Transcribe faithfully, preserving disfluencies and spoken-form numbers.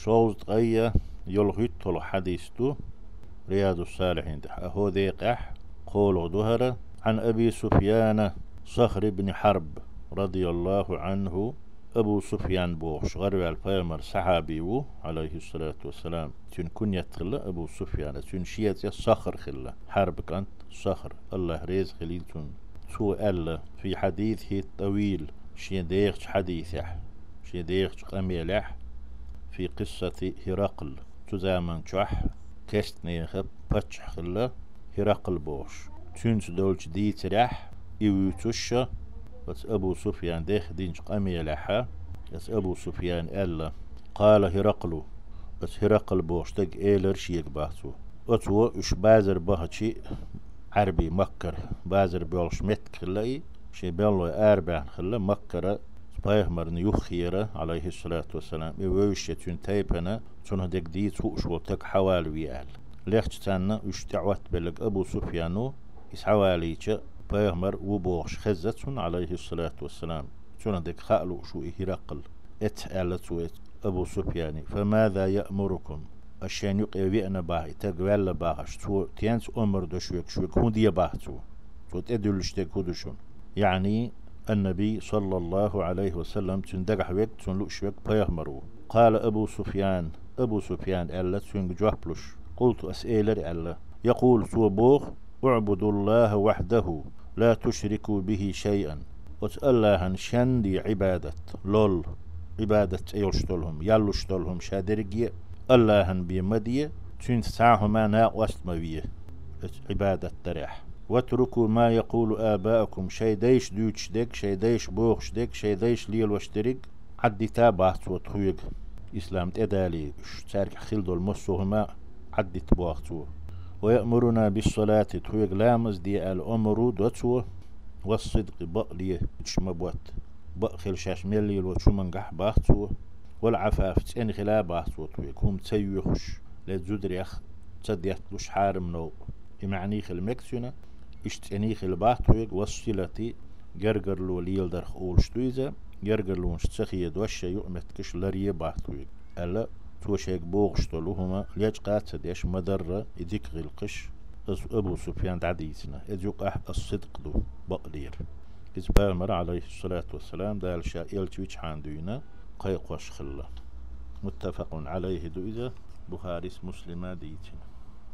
شوز غيا يلغيت طلو حديثتو رياض الصالحين أهو ذيقح قول ظهر عن أبي سفيان صخر بن حرب رضي الله عنه أبو سفيان بوش غرب الفيمر صحابي عليه الصلاة والسلام تون كنية خلا أبو سفيان تون شيئة صخر خلا حرب كانت صخر الله ريز خليلتون سو ألا في حديثه الطويل شي ديخش حديثه شي ديخش قميلح في قصة هرقل تزامن شح كست نيخب باتش خلا هرقل بوش تونس دولش ديت رح يوتوش بس أبو سفيان ديخ دينش قميلحا بس أبو سفيان ألا قال هرقل بس هرقل بوش تق إيلر شيك باتو أتو إش بازر بهتشي عربي مكر بازر بيولش متك خلاي شي بيولو أربع خلا مكر بايهمر يخيرة عليه الصلاة والسلام يوشي تون تايبنا تون هدك دي توشو تك حوال ويال ليخش تانا وش تعوت بلق أبو سفيانو إس حواليش بايهمر وبوش خزتون عليه الصلاة والسلام تون هدك خالو شو إهرقل اتعالتو أبو سفياني فماذا يأمركم الشان يقيوينا باهي تقوال باهش تو تيانس أمر دشوك شوك هون دي باهتو تو تدلشتك هدوشون يعني النبي صلى الله عليه وسلم تندقح ويك تنلقش ويك بيهمرو قال أبو سفيان أبو سفيان ألا تنج جوهبلش قلت أسئلر ألا يقول توبوخ اعبدوا الله وحده لا تشركوا به شيئا وتألاهن شندي عبادة لول عبادة ايلشتولهم يلشتولهم شادرقية ألاهن بمدية تنسعهما ناقوست موية عبادة تريح واتركوا ما يقول آباءكم شي ديش دوتش ديك شي ديش بوخش ديك شي ديش ليل واشترك عدي تابعت وتخويق إسلام تدالي شتارك خلدو المسوهما عدي تبوغتو ويأمرنا بالصلاة تخويق لامز دي الأمر دوتو والصدق بقليه تشمبوت بقخل شاش ملي وتشمنقح باختو والعفاف تسين خلا باختو تخويق هم تسيوخش لتزودريخ تديتلوش حارم نو معنيخ المكسونة اشتنيخ الباطويق والصلتي جرجر لو ليل درخ أولشتويزة جرجر لون شتخي دوشة يؤمت كش لريه باطويق ألا توشيك بوغشتولو هما ليج قاتد يش مدرة يديك غلقش أبو سفيان دعديسنا إذ يقع الصدق دو بقدير إذ بامر عليه الصلاة والسلام دال شائل تويش حاندوينا قيق وشخلا متفق عليه دو إذا بخاري مسلمة ديتنا